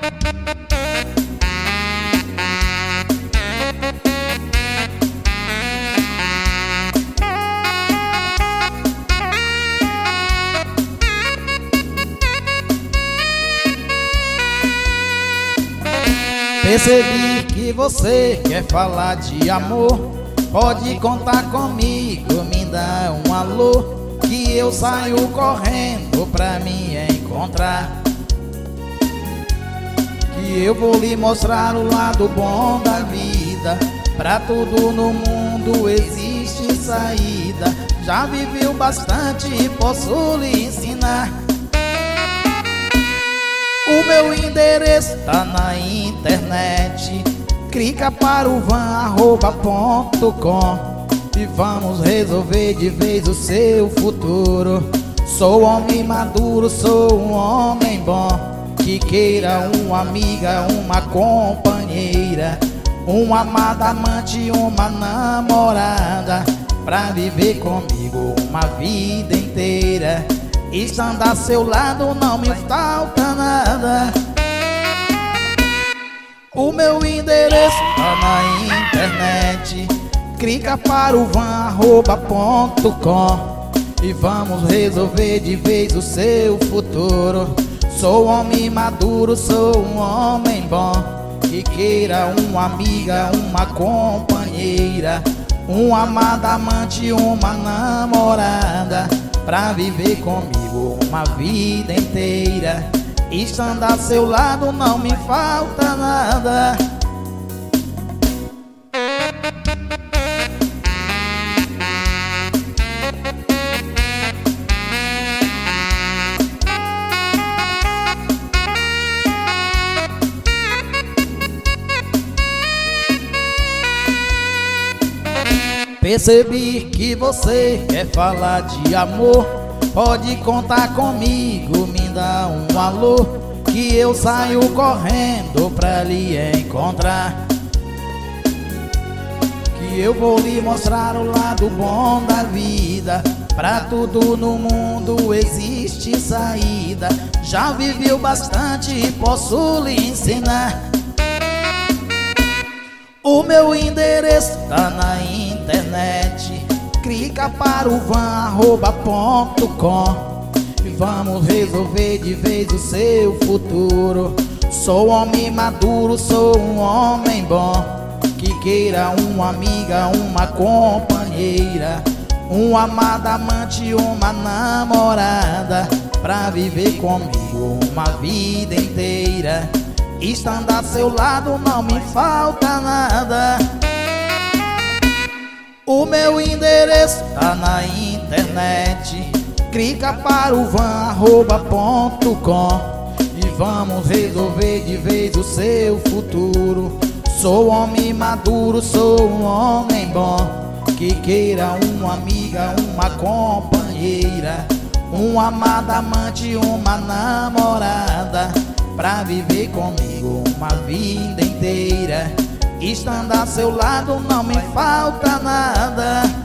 Percebi que você quer falar de amor. Pode contar comigo, me dá um alô, que eu saio correndo pra me encontrar. Que eu vou lhe mostrar o lado bom da vida. Pra tudo no mundo existe saída. Já viveu bastante e posso lhe ensinar. O meu endereço tá na internet. Clica para o van@.com e vamos resolver de vez o seu futuro. Sou homem maduro, sou um homem bom, que queira uma amiga, uma companheira, uma amada amante, uma namorada, pra viver comigo uma vida inteira. Estando a seu lado não me falta nada. O meu endereço tá na internet. Clica para o van@.com e vamos resolver de vez o seu futuro. Sou homem maduro, sou um homem bom, que queira uma amiga, uma companheira, uma amada amante, uma namorada, pra viver comigo uma vida inteira. Estando a seu lado não me falta nada. Percebi que você quer falar de amor. Pode contar comigo, me dá um alô, que eu saio correndo pra lhe encontrar. Que eu vou lhe mostrar o lado bom da vida. Pra tudo no mundo existe saída. Já viveu bastante e posso lhe ensinar. O meu endereço tá na internet. Clica para o van@.com e vamos resolver de vez o seu futuro. Sou homem maduro, sou um homem bom, que queira uma amiga, uma companheira, uma amada amante, uma namorada, pra viver comigo uma vida inteira. Estando a seu lado não me falta nada. O meu endereço tá na internet. Clica para o van@.com e vamos resolver de vez o seu futuro. Sou homem maduro, sou um homem bom, que queira uma amiga, uma companheira, uma amada amante, uma namorada, pra viver comigo uma vida inteira. Estando a seu lado não me falta nada.